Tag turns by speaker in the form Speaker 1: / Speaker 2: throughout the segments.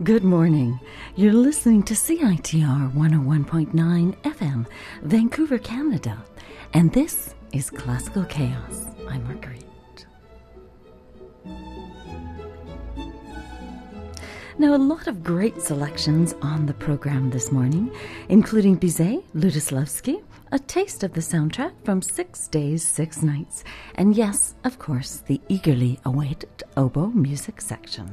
Speaker 1: Good morning. You're listening to CITR 101.9 FM, Vancouver, Canada. And this is Classical Chaos. I'm Marguerite. Now, a lot of great selections on the program this morning, including Bizet, Lutoslawski, a taste of the soundtrack from 6 Days, 6 Nights, and yes, of course, the eagerly awaited oboe music section.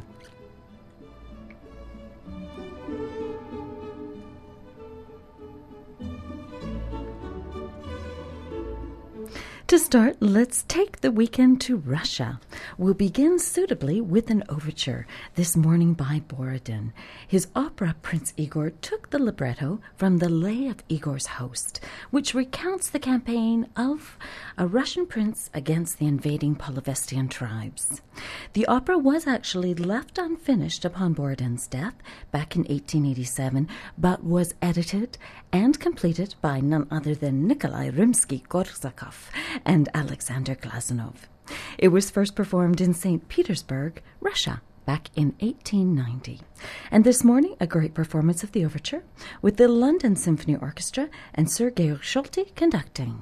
Speaker 1: To start, let's take the weekend to Russia. We'll begin suitably with an overture, this morning by Borodin. His opera Prince Igor took the libretto from The Lay of Igor's Host, which recounts the campaign of a Russian prince against the invading Polovestian tribes. The opera was actually left unfinished upon Borodin's death back in 1887, but was edited and completed by none other than Nikolai Rimsky-Korsakov and Alexander Glazunov. It was first performed in St. Petersburg, Russia, back in 1890. And this morning, a great performance of the overture with the London Symphony Orchestra and Sir Georg Solti conducting.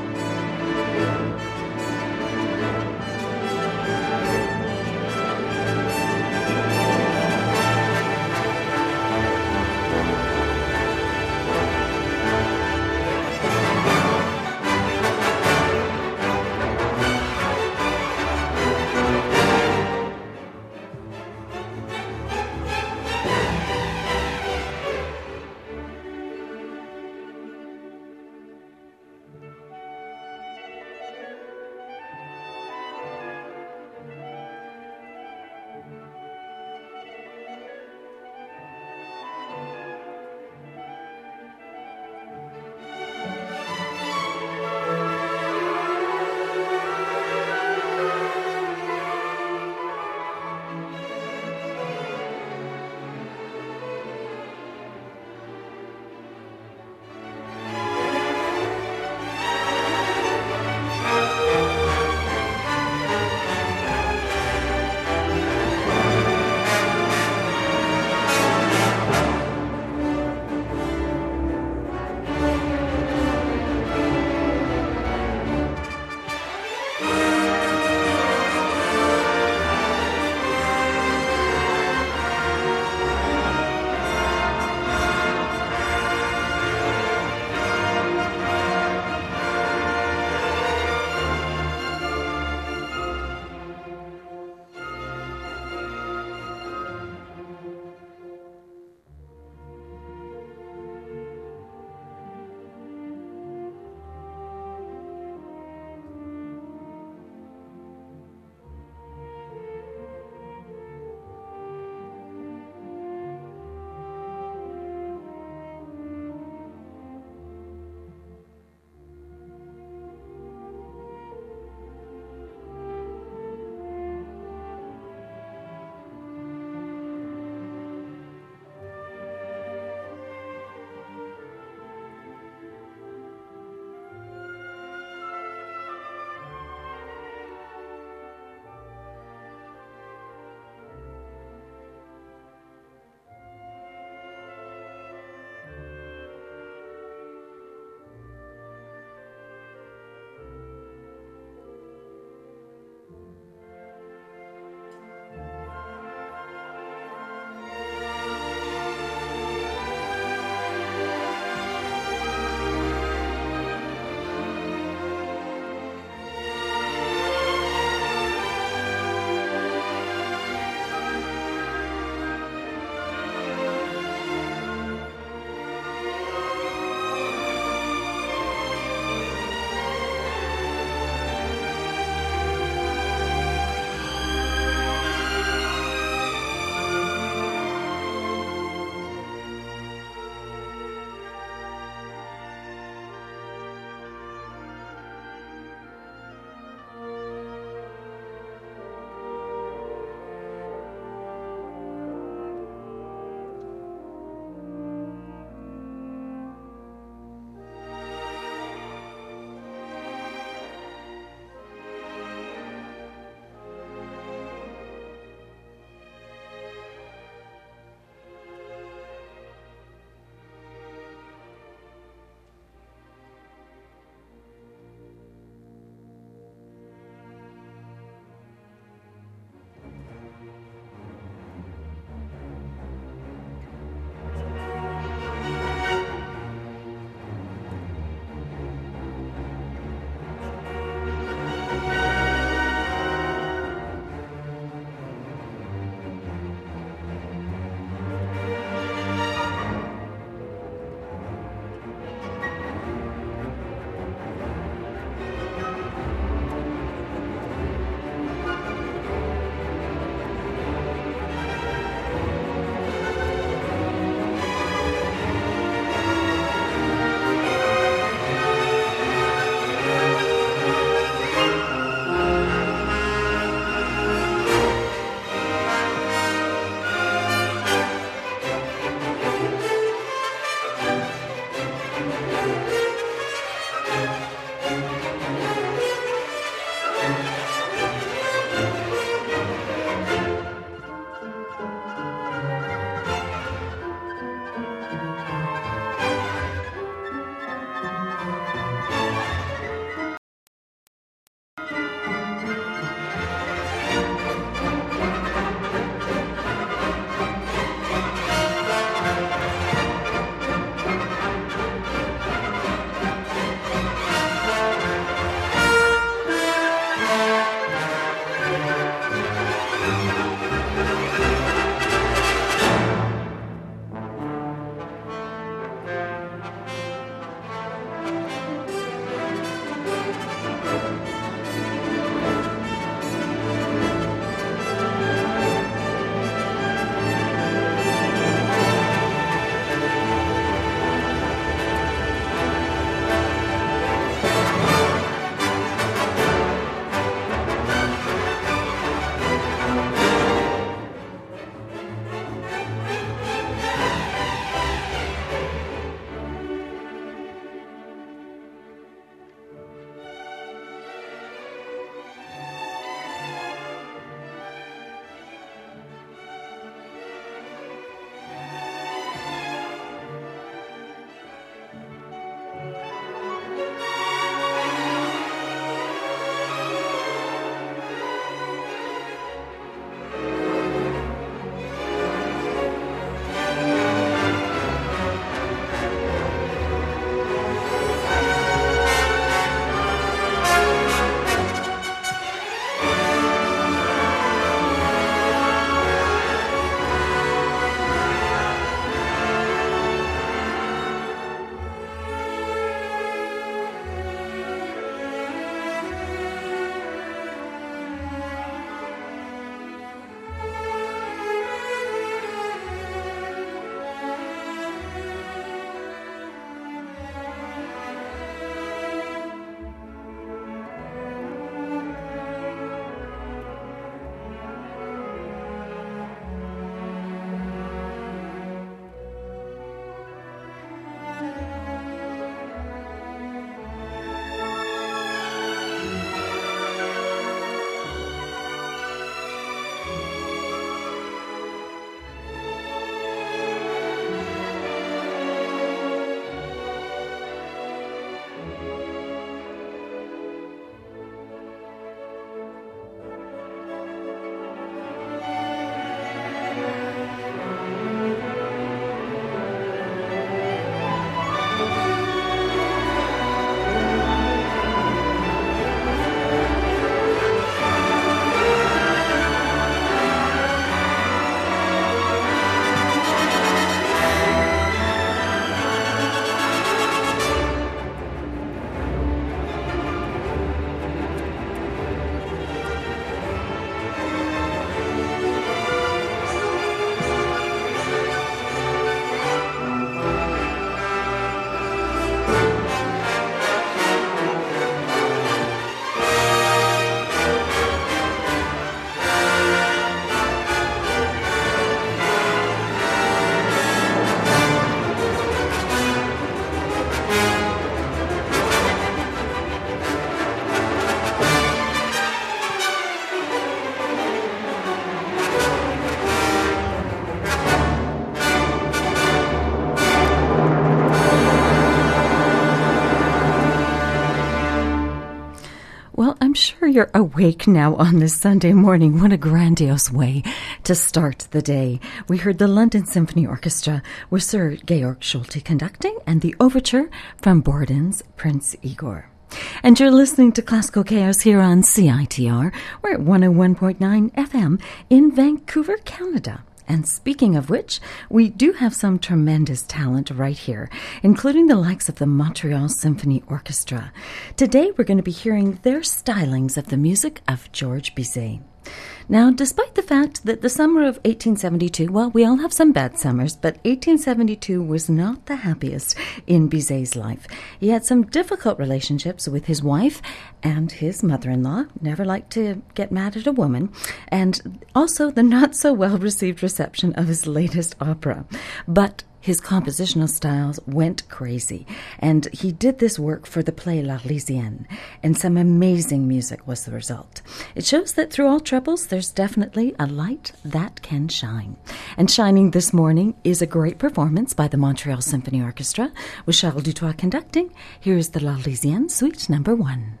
Speaker 1: Well, I'm sure you're awake now on this Sunday morning. What a grandiose way to start the day. We heard the London Symphony Orchestra with Sir Georg Solti conducting and the overture from Borodin's Prince Igor. And you're listening to Classical Chaos here on CITR. We're at 101.9 FM in Vancouver, Canada. And speaking of which, we do have some tremendous talent right here, including the likes of the Montreal Symphony Orchestra. Today we're going to be hearing their stylings of the music of Georges Bizet. Now, despite the fact that the summer of 1872, well, we all have some bad summers, but 1872 was not the happiest in Bizet's life. He had some difficult relationships with his wife and his mother-in-law, never liked to get mad at a woman, and also the not-so-well-received reception of his latest opera. But his compositional styles went crazy, and he did this work for the play L'Arlésienne, and some amazing music was the result. It shows that through all troubles, there's definitely a light that can shine. And shining this morning is a great performance by the Montreal Symphony Orchestra, with Charles Dutoit conducting. Here's the L'Arlésienne, Suite Number 1.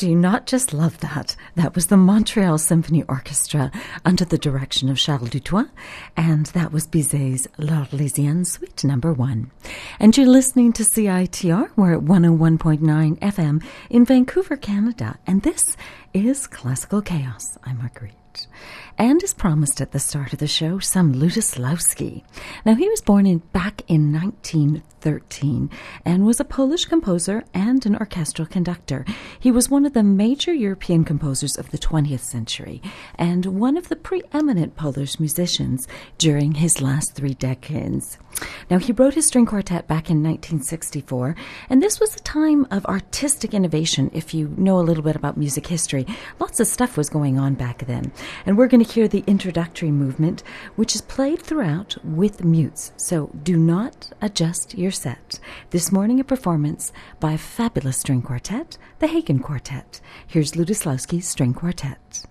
Speaker 1: Do you not just love that? That was the Montreal Symphony Orchestra under the direction of Charles Dutoit, and that was Bizet's L'Arlésienne Suite Number 1. And you're listening to CITR. We're at 101.9 FM in Vancouver, Canada, and this is Classical Chaos. I'm Marguerite. And as promised at the start of the show, some Lutoslawski. Now, he was born back in 1913 and was a Polish composer and an orchestral conductor. He was one of the major European composers of the 20th century and one of the preeminent Polish musicians during his last 3 decades. Now, he wrote his string quartet back in 1964, and this was a time of artistic innovation. If you know a little bit about music history, lots of stuff was going on back then. And we're going to hear the introductory movement, which is played throughout with mutes, so do not adjust your set. This morning, a performance by a fabulous string quartet, the Hagen Quartet. Here's Lutoslawski's String Quartet.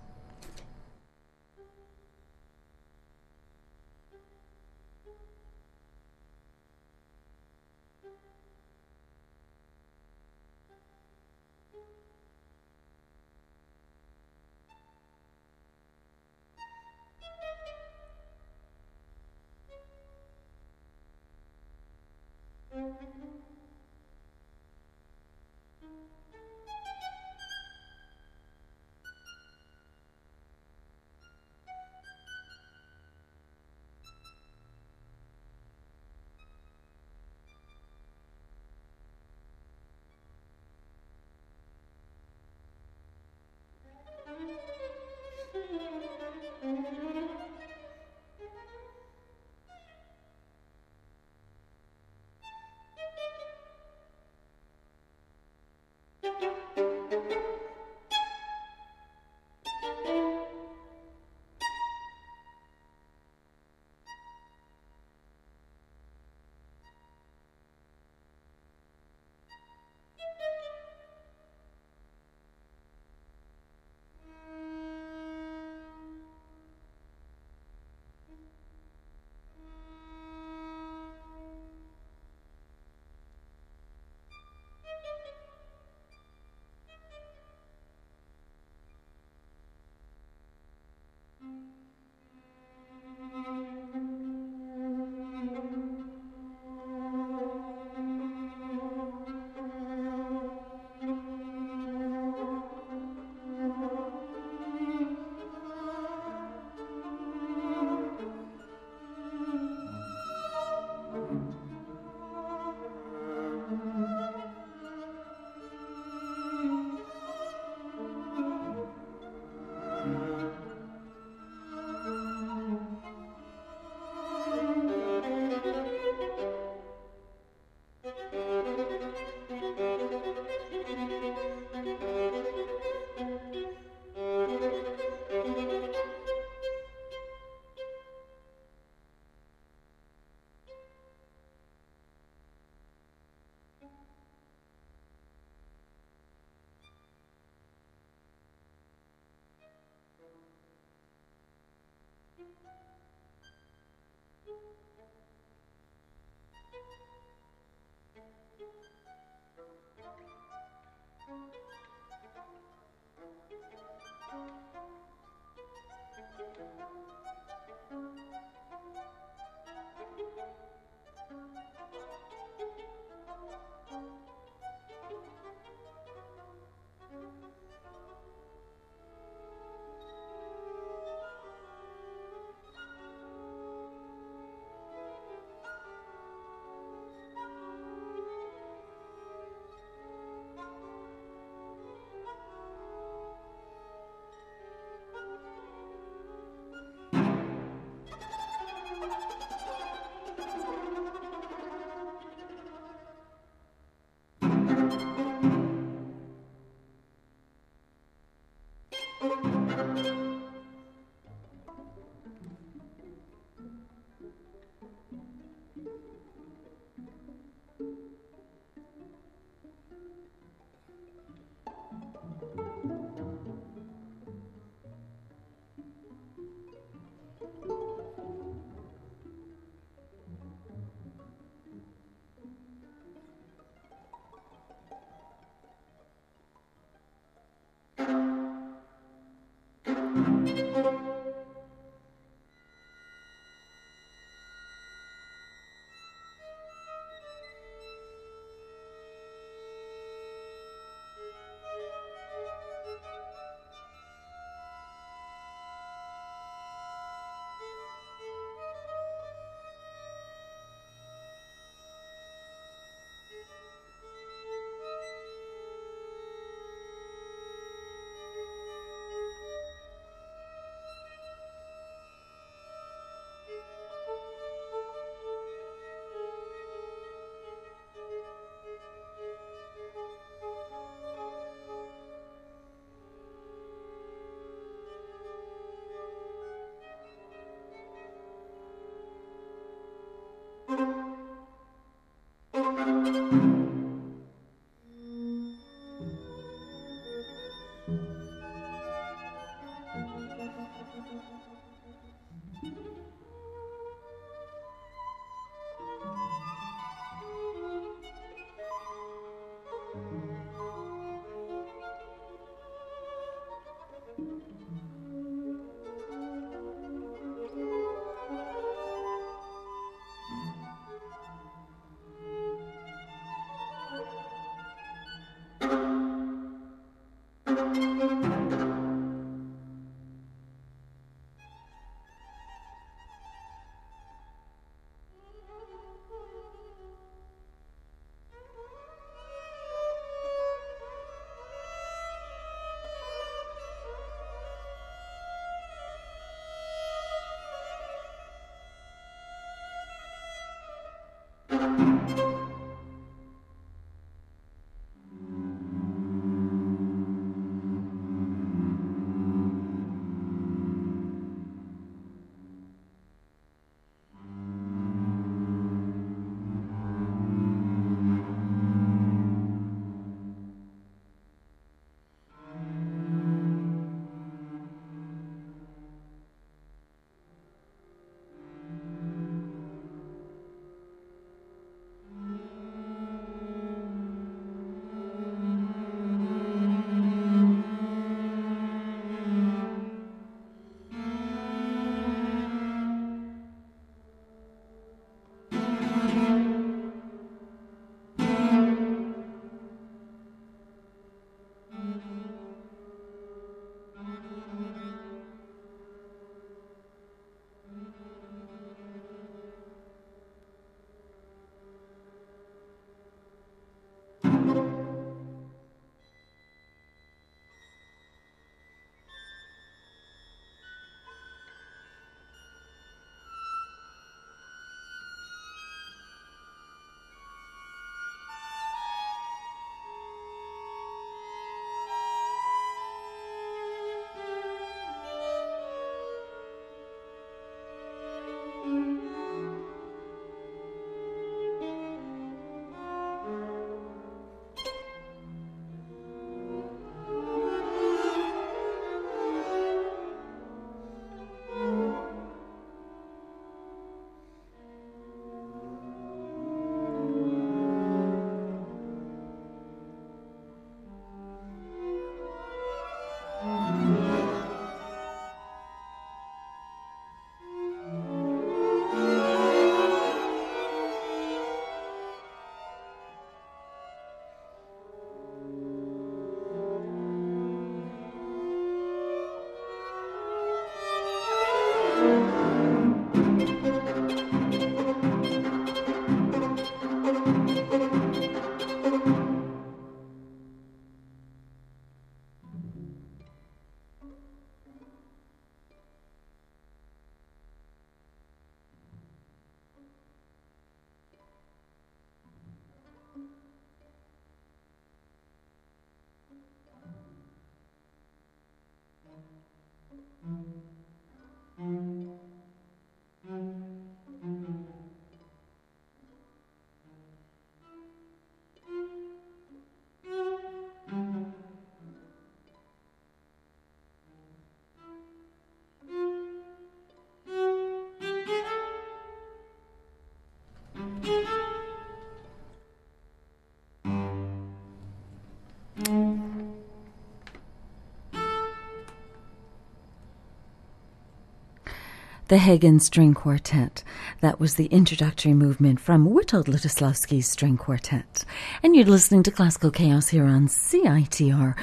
Speaker 1: The Hagen String Quartet. That was the introductory movement from Witold Lutosławski's String Quartet. And you're listening to Classical Chaos here on CITR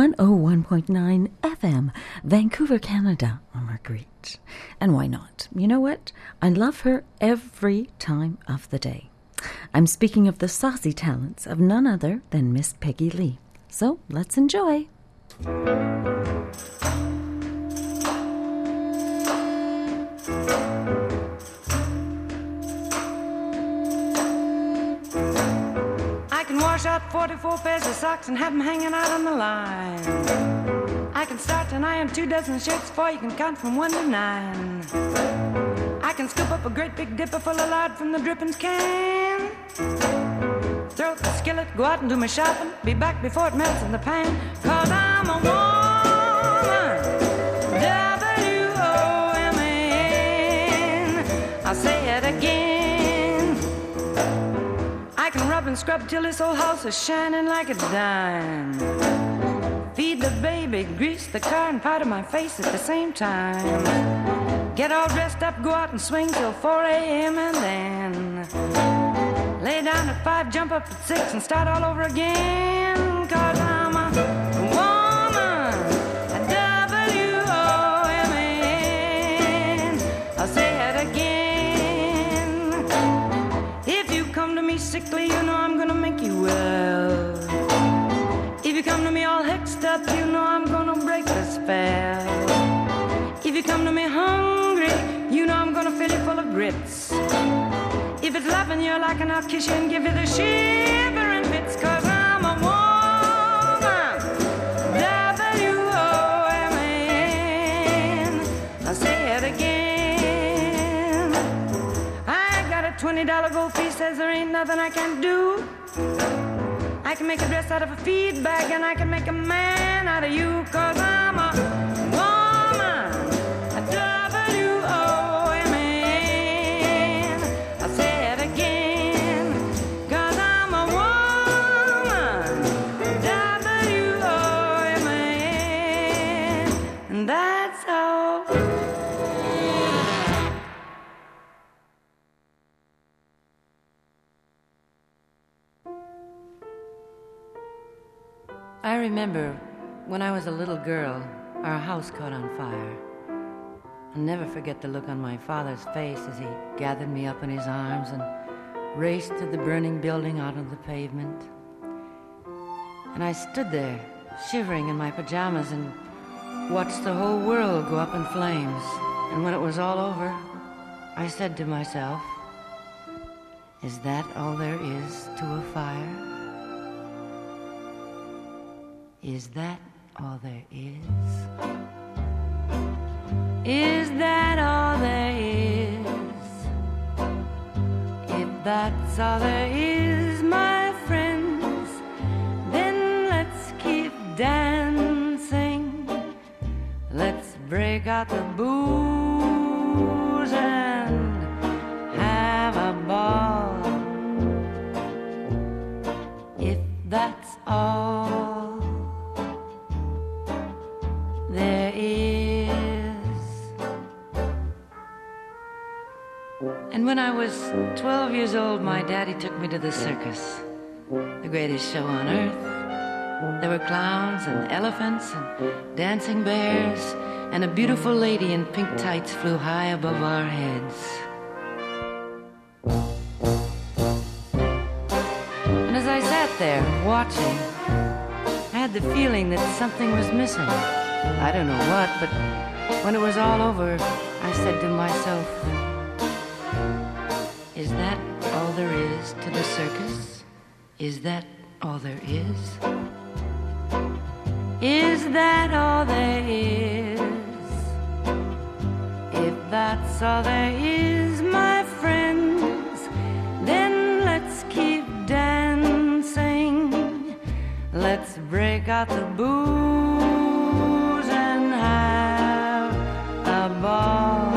Speaker 1: 101.9 FM, Vancouver, Canada. I'm Marguerite. And why not? You know what? I love her every time of the day. I'm speaking of the saucy talents of none other than Miss Peggy Lee. So let's enjoy.
Speaker 2: I can wash out 44 pairs of socks and have them hanging out on the line. I can start an iron 2 dozen shirts before you can count from 1 to 9. I can scoop up a great big dipper full of lard from the drippings can. Throw up the skillet, go out and do my shopping, be back before it melts in the pan. 'Cause I'm a woman, W-O-M-A-N. I'll say it again. I can rub and scrub till this old house is shining like a dime. Feed the baby, grease the car, and powder my face at the same time. Get all dressed up, go out and swing till 4 a.m. and then lay down at 5, jump up at 6 and start all over again. 'Cause I'm a woman, a W-O-M-A-N. I'll say it again. If you come to me sickly, you know I'm gonna make you well. If you come to me all hexed up, you know I'm gonna break the spell. If you come to me hungry, you know I'm gonna fill you full of grits. If it's loving you like an I'll kiss you and give you the shivering fits, 'cause I'm a woman. W-O-M-A-N. I'll say it again. I got a $20 gold piece, says there ain't nothing I can't do. I can make a dress out of a feed bag, and I can make a man out of you, 'cause I'm a woman. A W-O-M-A-N. I'll say it again, 'cause I'm a woman. W-O-M-A-N. And that's all. I remember when I was a little girl, our house caught on fire. I'll never forget the look on my father's face as he gathered me up in his arms and raced to the burning building out on the pavement. And I stood there, shivering in my pajamas, and watched the whole world go up in flames. And when it was all over, I said to myself, is that all there is to a fire? Is that all there is? Is that all there is? If that's all there is, my friends, then let's keep dancing. Let's break out the booze and have a ball. If that's all there is. And when I was 12 years old, my daddy took me to the circus, the greatest show on earth. There were clowns and elephants and dancing bears, and a beautiful lady in pink tights flew high above our heads. And as I sat there watching, I had the feeling that something was missing. I don't know what, but when it was all over, I said to myself, is that all there is to the circus? Is that all there is? Is that all there is? If that's all there is, my friends, then let's keep dancing. Let's break out the booze and have a ball.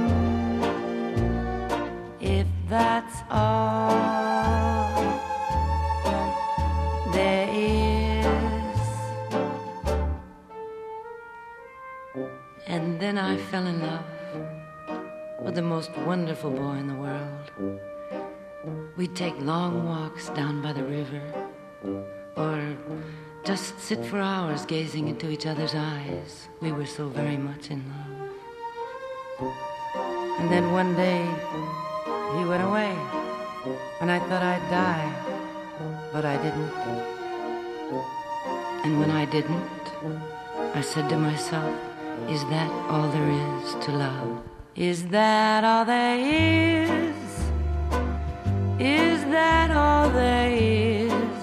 Speaker 2: If that's all there is. And then I fell in love with the most wonderful boy in the world. We'd take long walks down by the river, or just sit for hours gazing into each other's eyes. We were so very much in love. And then one day, he went away, and I thought I'd die, but I didn't. And when I didn't, I said to myself, is that all there is to love? Is that all there is? Is that all there is?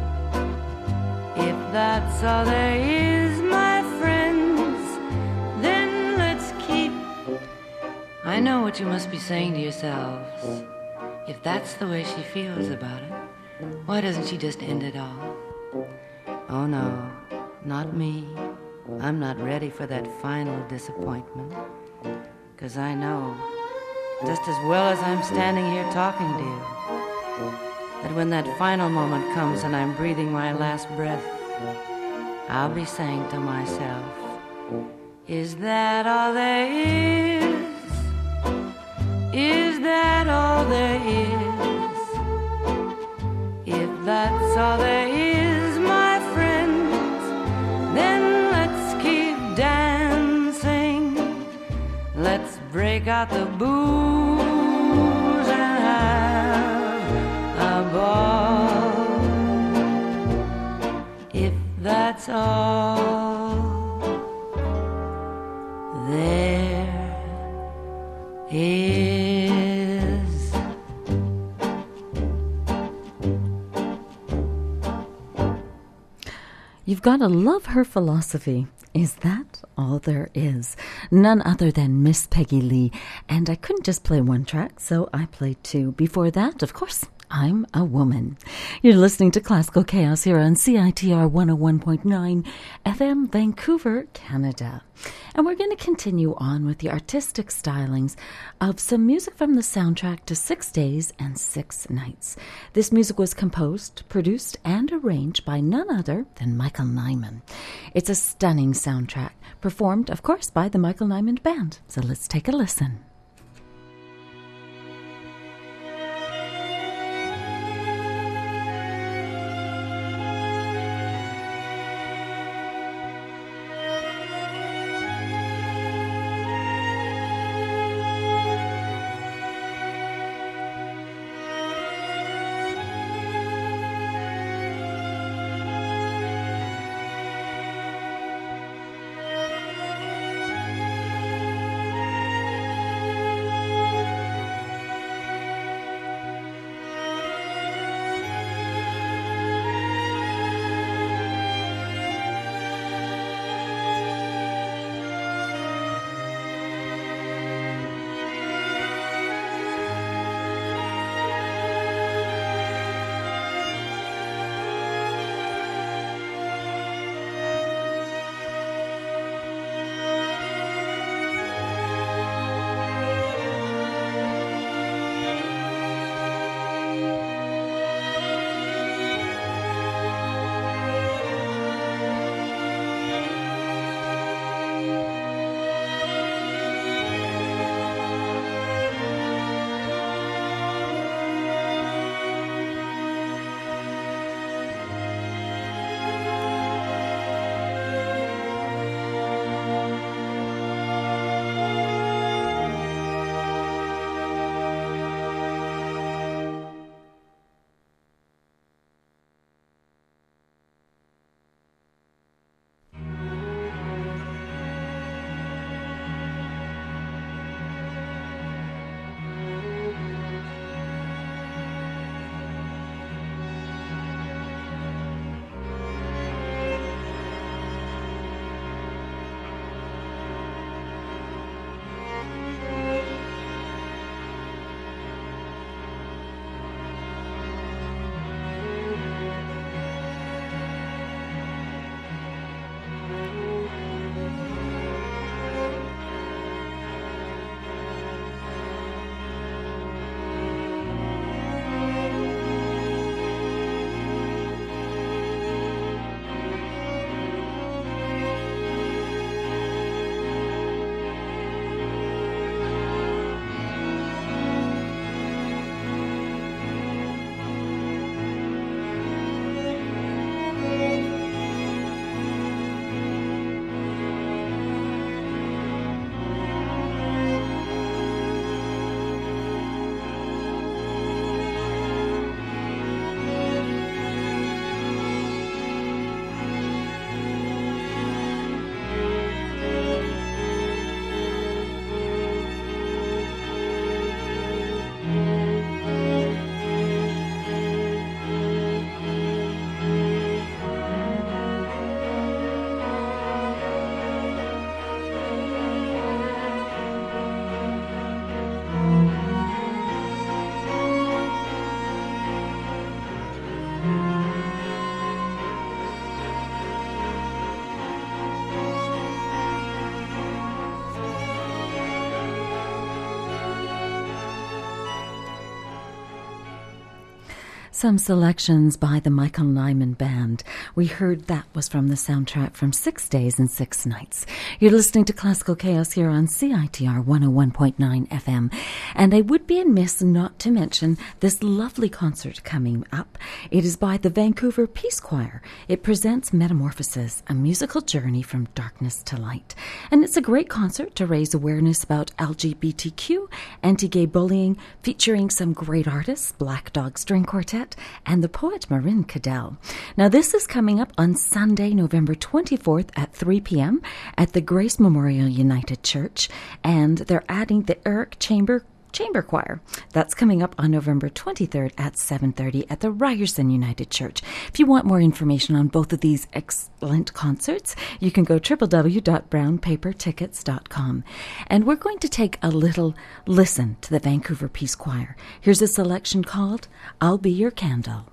Speaker 2: If that's all there is, my friends, then let's keep. I know what you must be saying to yourselves. If that's the way she feels about it, why doesn't she just end it all? Oh no, not me. I'm not ready for that final disappointment. 'Cause I know, just as well as I'm standing here talking to you, that when that final moment comes and I'm breathing my last breath, I'll be saying to myself, is that all there is? Is that all there is? If that's all there is, my friends, then let's keep dancing. Let's break out the booze and have a ball. If that's all there is.
Speaker 1: gotta love her philosophy. Is that all there is? None other than Miss Peggy Lee. And I couldn't just play one track, so I played two. Before that, of course, I'm a Woman. You're listening to Classical Chaos here on CITR 101.9 FM, Vancouver, Canada. And we're going to continue on with the artistic stylings of some music from the soundtrack to 6 Days and 6 Nights. This music was composed, produced, and arranged by none other than Michael Nyman. It's a stunning soundtrack, performed, of course, by the Michael Nyman Band. So let's take a listen. Some selections by the Michael Nyman Band. We heard that was from the soundtrack from 6 Days and 6 Nights. You're listening to Classical Chaos here on CITR 101.9 FM. And I would be amiss not to mention this lovely concert coming up. It is by the Vancouver Peace Choir. It presents Metamorphosis, a musical journey from darkness to light. And it's a great concert to raise awareness about LGBTQ, anti-gay bullying, featuring some great artists, Black Dog String Quartet, and the poet Marin Cadell. Now, this is coming up on Sunday, November 24th at 3 p.m. at the Grace Memorial United Church, and they're adding the Eric Chamber Chamber Choir. That's coming up on November 23rd at 7:30 at the Ryerson United Church. If you want more information on both of these excellent concerts, you can go www.brownpapertickets.com. And we're going to take a little listen to the Vancouver Peace Choir. Here's a selection called I'll Be Your Candle.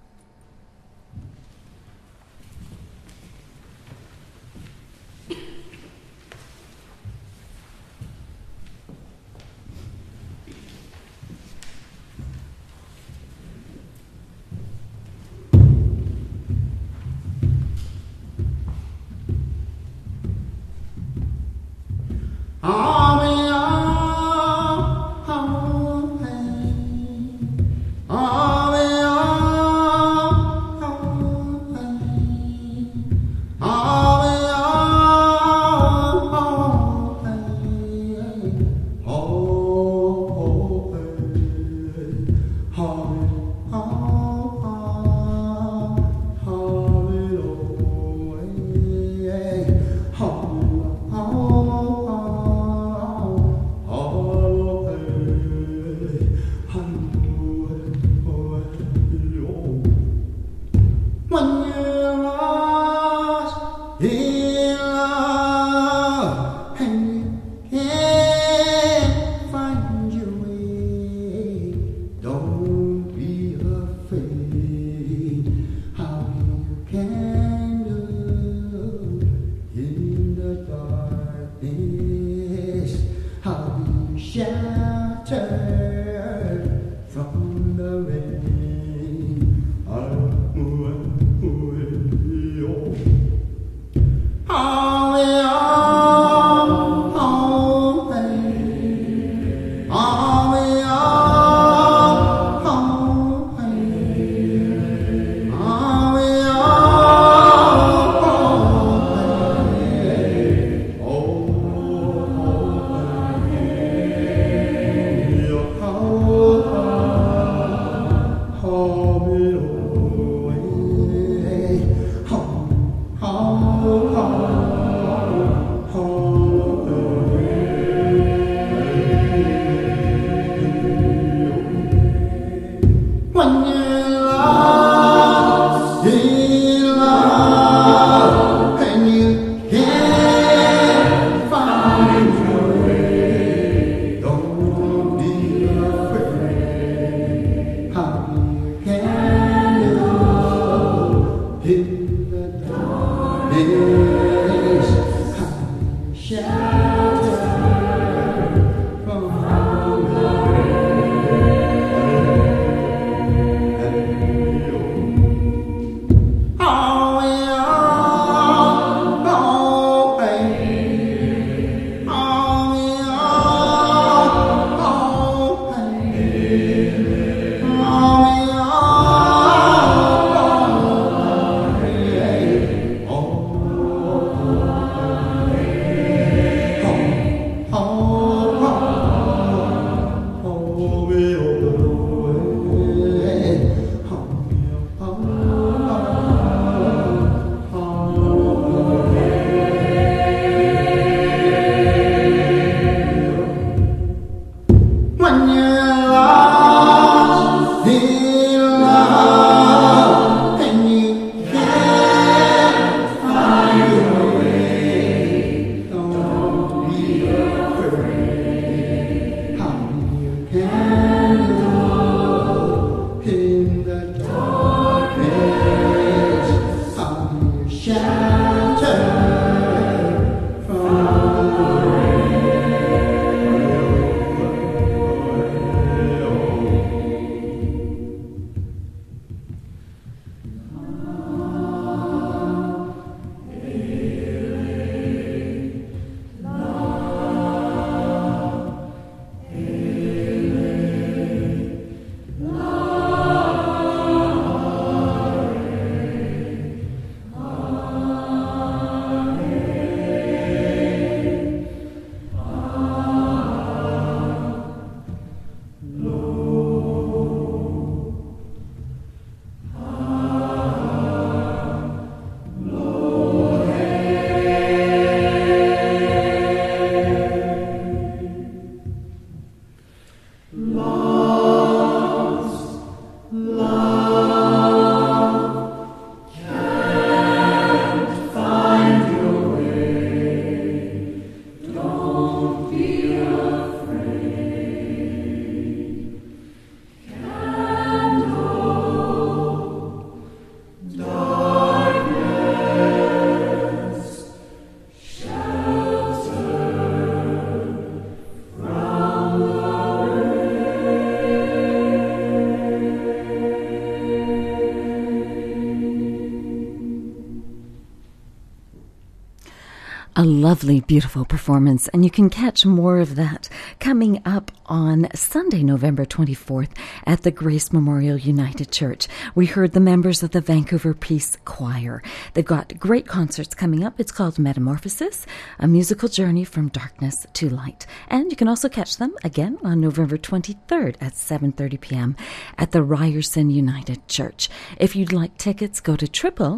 Speaker 1: lovely, beautiful performance, and you can catch more of that coming up on Sunday, November 24th at the Grace Memorial United Church. We heard the members of the Vancouver Peace Choir. They've got great concerts coming up. It's called Metamorphosis, a musical journey from darkness to light. And you can also catch them again on November 23rd at 7:30 p.m. at the Ryerson United Church. If you'd like tickets, go to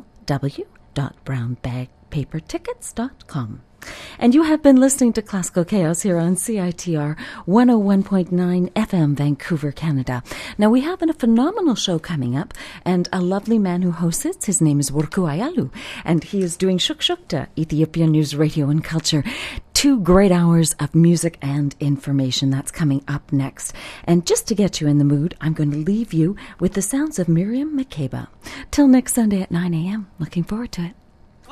Speaker 1: www.brownbagpapertickets.com. And you have been listening to Classical Chaos here on CITR 101.9 FM, Vancouver, Canada. Now, we have a phenomenal show coming up, and a lovely man who hosts it. His name is Wurku Ayalu, and he is doing Shukshukta, Ethiopian News Radio and Culture. 2 great hours of music and information. That's coming up next. And just to get you in the mood, I'm going to leave you with the sounds of Miriam Makeba. Till next Sunday at 9 a.m. Looking forward to it.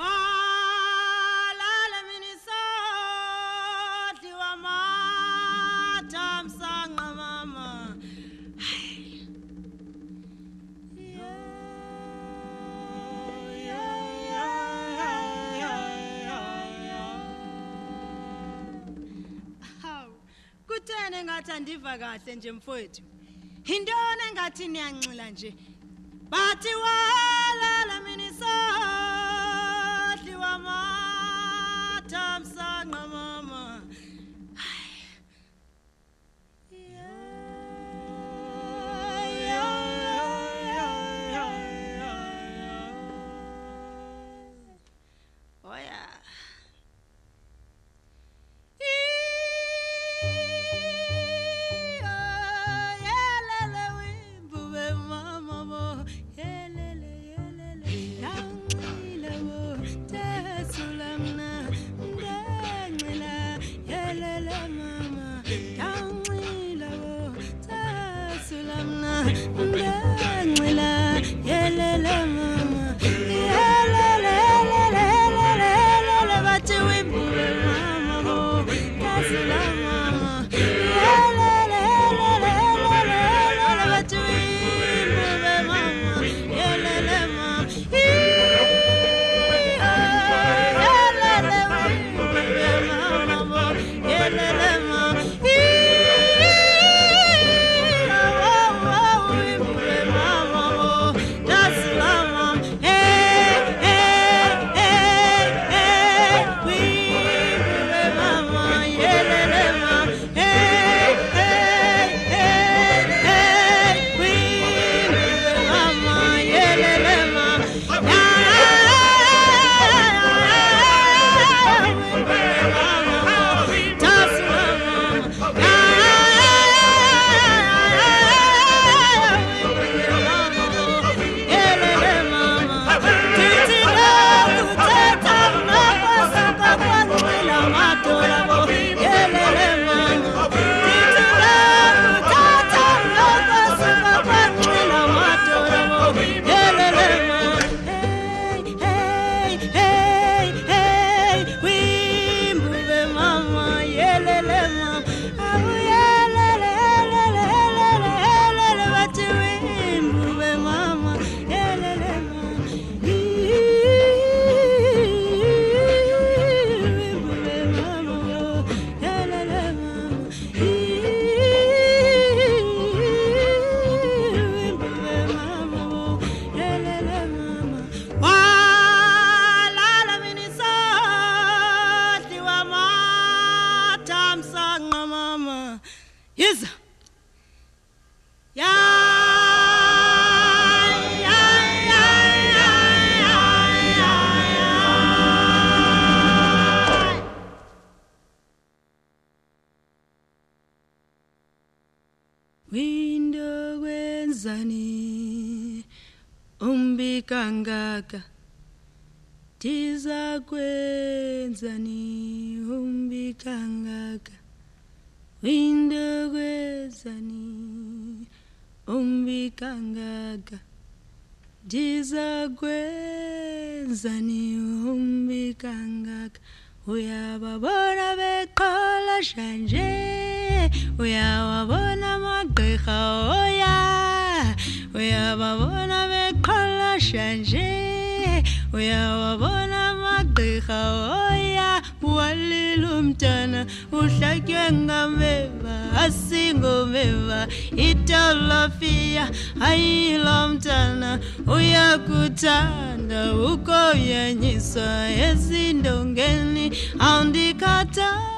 Speaker 3: Kuthene ngathi andiva kahle nje mfowethu. Intona engathi niyanxila nje. Bathi walala mina isadli wamathamsanqa mama. Oh yeah. Kangaka tiza kwenzani umbikangaka windo kwenzani umbikangaka tiza kwenzani umbikangaka uyababona beqala shanje uyababona magqirha oya uyababona beqala shanje uyababona magqirha oya walilo mtana uhlatywe ngameva asingomeva itolofia ayilo mtana uyakuthanda ukoyanyiswa ezindongeni awundikhatha